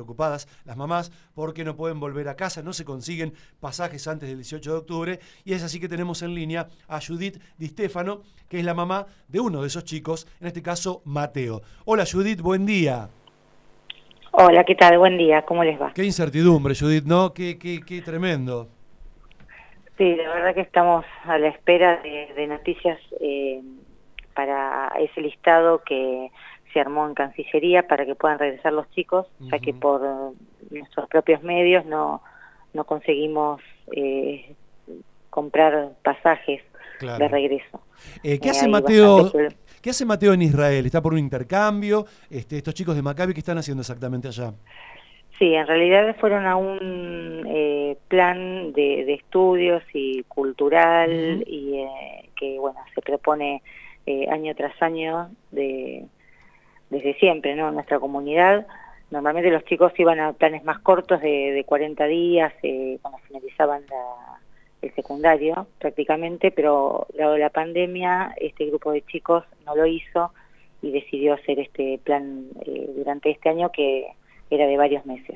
preocupadas las mamás porque no pueden volver a casa, no se consiguen pasajes antes del 18 de octubre, y es así que tenemos en línea a Judith Di Stefano, que es la mamá de uno de esos chicos, en este caso Mateo. Hola Judith, buen día. Hola, ¿qué tal? Buen día, ¿cómo les va? Qué incertidumbre, Judith, ¿no? Qué tremendo. Sí, la verdad que estamos a la espera de noticias para ese listado que se armó en Cancillería para que puedan regresar los chicos, ya que por nuestros propios medios no conseguimos comprar pasajes de regreso. ¿Qué hace Mateo? ¿Qué hace Mateo en Israel? ¿Está por un intercambio? Estos chicos de Maccabi, ¿qué están haciendo exactamente allá? Sí, en realidad fueron a un plan de estudios y cultural y que bueno se propone año tras año desde siempre, ¿no? En nuestra comunidad. Normalmente los chicos iban a planes más cortos de 40 días cuando finalizaban el secundario prácticamente, pero dado la pandemia este grupo de chicos no lo hizo y decidió hacer este plan durante este año que era de varios meses.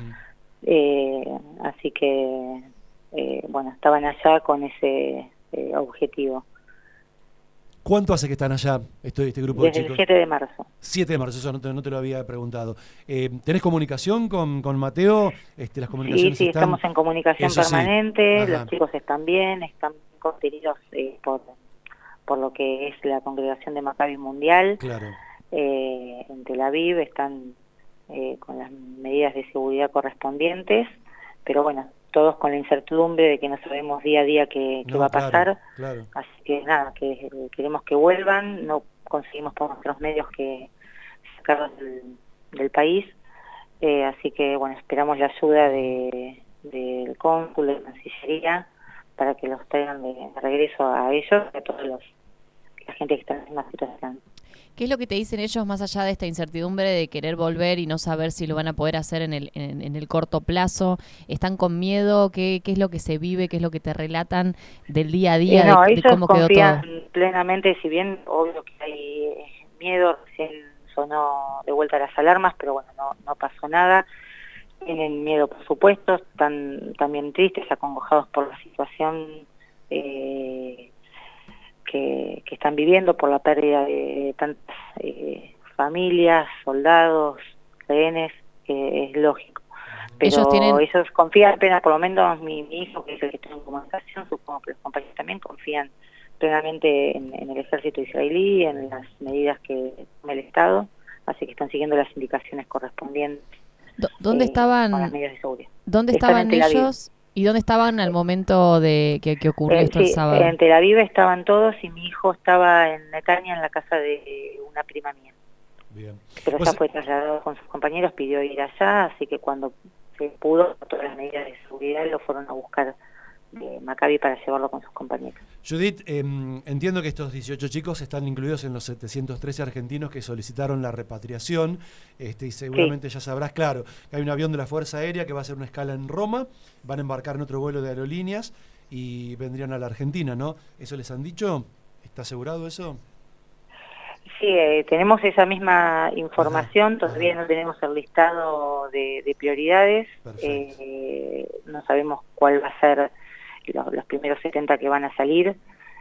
Así que bueno, estaban allá con ese objetivo. ¿Cuánto hace que están allá este grupo de chicos? Desde el 7 de marzo. 7 de marzo, eso no te lo había preguntado. ¿Tenés comunicación con Mateo? Las comunicaciones sí, están... estamos en comunicación permanente, sí. Los chicos están bien, están contenidos por lo que es la Congregación de Maccabi Mundial. Claro. En Tel Aviv están con las medidas de seguridad correspondientes, pero bueno, todos con la incertidumbre de que no sabemos día a día qué va a pasar. Claro. Así que nada, que queremos que vuelvan, no conseguimos por nuestros medios que sacarlos del país, así que bueno, esperamos la ayuda del cónsul, de Cancillería, para que los traigan de regreso a ellos y a todos la gente que está en la misma situación. ¿Qué es lo que te dicen ellos más allá de esta incertidumbre de querer volver y no saber si lo van a poder hacer en el corto plazo? ¿Están con miedo? ¿Qué es lo que se vive? ¿Qué es lo que te relatan del día a día de cómo quedó todo? Ellos confían plenamente, si bien obvio que hay miedo, recién sonó de vuelta las alarmas, pero bueno, no pasó nada. Tienen miedo, por supuesto, están también tristes, acongojados por la situación que están viviendo, por la pérdida de tantas familias, soldados, rehenes, que es lógico. Pero ellos confían apenas, por lo menos mi hijo, que es el que está en comunicación, supongo que los compañeros también confían plenamente en el ejército israelí, en las medidas que toma el Estado, así que están siguiendo las indicaciones correspondientes. ¿Dónde estaban? Con las medidas de seguridad. ¿Dónde estaban ellos? ¿Y dónde estaban al momento de que ocurrió esto el sábado? En Tel Aviv estaban todos y mi hijo estaba en Netanya, en la casa de una prima mía. Bien. Pero ya fue trasladado con sus compañeros, pidió ir allá, así que cuando se pudo, todas las medidas de seguridad lo fueron a buscar de Maccabi para llevarlo con sus compañeros. Judith, entiendo que estos 18 chicos están incluidos en los 713 argentinos que solicitaron la repatriación, y seguramente ya sabrás, claro, que hay un avión de la Fuerza Aérea que va a hacer una escala en Roma, van a embarcar en otro vuelo de aerolíneas y vendrían a la Argentina, ¿no? ¿Eso les han dicho? ¿Está asegurado eso? Sí, tenemos esa misma información, todavía no tenemos el listado de prioridades, no sabemos cuál va a ser los primeros 70 que van a salir.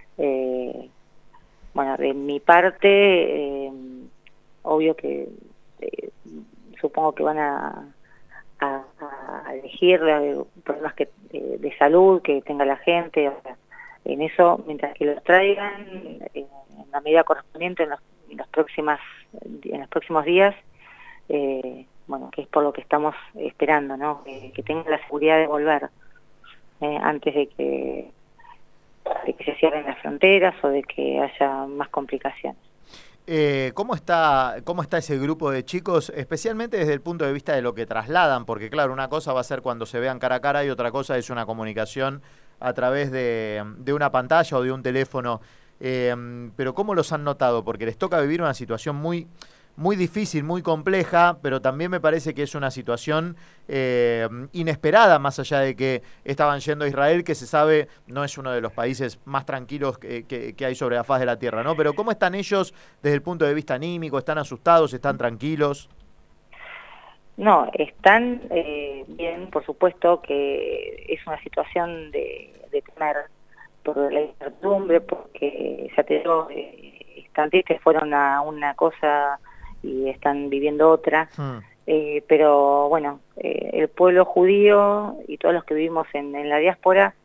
Bueno, de mi parte, obvio que supongo que van a elegir problemas de salud que tenga la gente. O sea, en eso, mientras que los traigan en la medida correspondiente en los próximos días, bueno, que es por lo que estamos esperando, ¿no? Que tengan la seguridad de volver antes de que se cierren las fronteras o de que haya más complicaciones. ¿Cómo está ese grupo de chicos, especialmente desde el punto de vista de lo que trasladan? Porque claro, una cosa va a ser cuando se vean cara a cara y otra cosa es una comunicación a través de una pantalla o de un teléfono. Pero ¿cómo los han notado? Porque les toca vivir una situación muy difícil, muy compleja, pero también me parece que es una situación inesperada, más allá de que estaban yendo a Israel, que se sabe no es uno de los países más tranquilos que hay sobre la faz de la tierra, ¿no? Pero ¿cómo están ellos desde el punto de vista anímico? ¿Están asustados? ¿Están tranquilos? No, están bien, por supuesto que es una situación de temer por la incertidumbre, porque ya te digo, están tristes, fueron a una cosa y están viviendo otra. Pero bueno, el pueblo judío y todos los que vivimos en la diáspora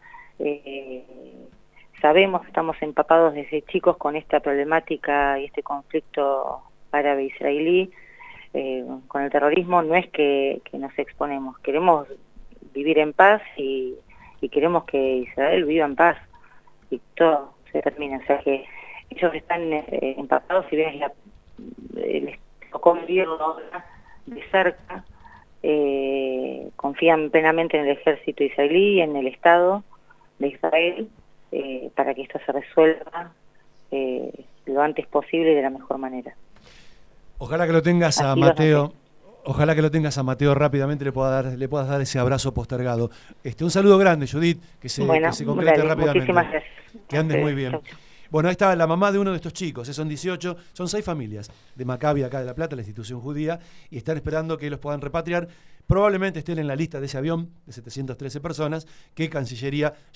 sabemos, estamos empapados desde chicos con esta problemática y este conflicto árabe-israelí, con el terrorismo. No es que nos exponemos, queremos vivir en paz y queremos que Israel viva en paz y todo se termine. O sea que ellos están empapados, y ven les tocó vivirlo ahora de cerca, confían plenamente en el ejército israelí, en el Estado de Israel, para que esto se resuelva lo antes posible y de la mejor manera. Ojalá que lo tengas a Mateo. Ojalá que lo tengas a Mateo rápidamente, le puedas dar ese abrazo postergado. Un saludo grande, Judith, que se concrete rápidamente. Muchísimas gracias. Que andes muy bien. Bueno, ahí está la mamá de uno de estos chicos, son 18, son 6 familias de Maccabi acá de La Plata, la institución judía, y están esperando que los puedan repatriar. Probablemente estén en la lista de ese avión de 713 personas que Cancillería